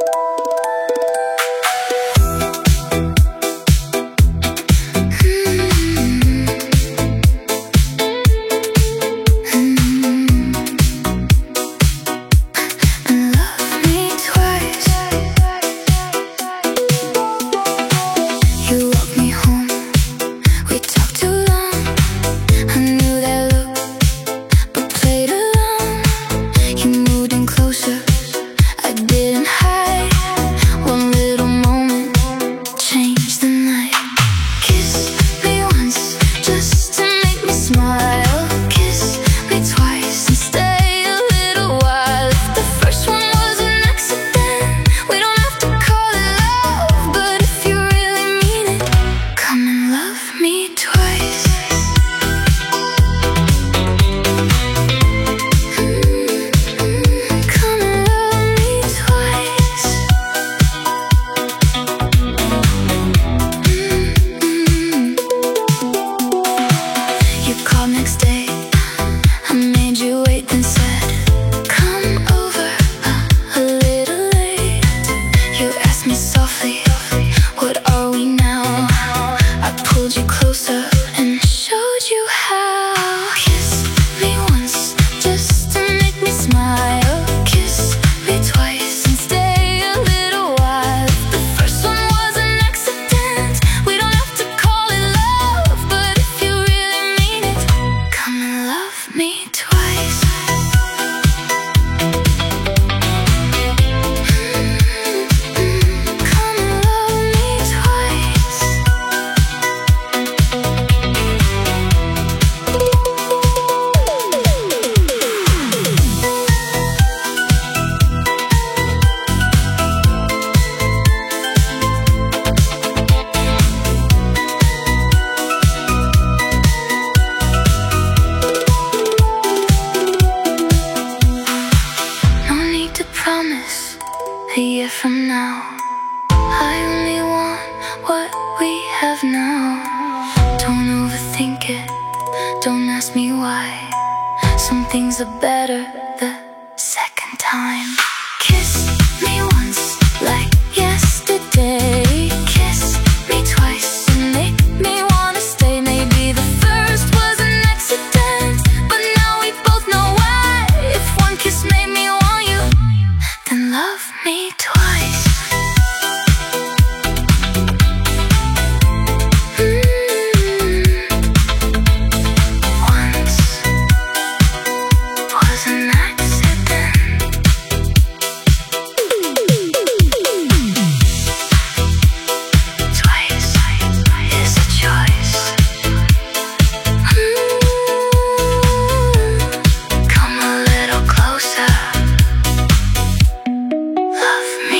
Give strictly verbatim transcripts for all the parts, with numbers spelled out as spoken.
a year from now. I only want what we have now. Don't overthink it, don't ask me why. Some things are better the second time. Kiss me once like yesterday. Kiss me twice and make me wanna stay. Maybe the first was an accident, but now we both know why. If one kiss made me want you, then love me twice. Love me.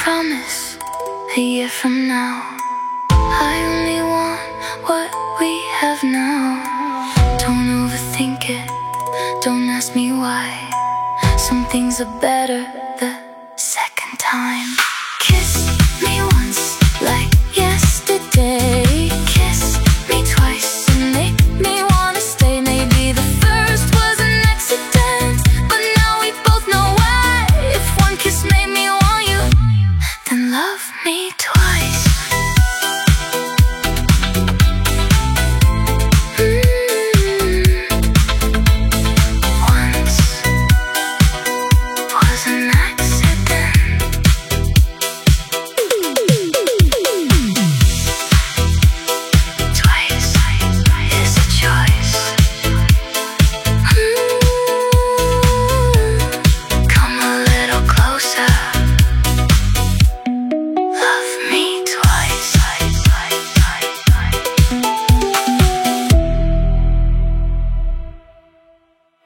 promise a year from now I only want what we have now. Don't overthink it, don't ask me why. Some things are better the second time. Kiss me once like yesterday. Kiss me twice and make me wanna stay. Maybe the first was an accident, but now we both know why. If one kiss made me want you, then love me twice.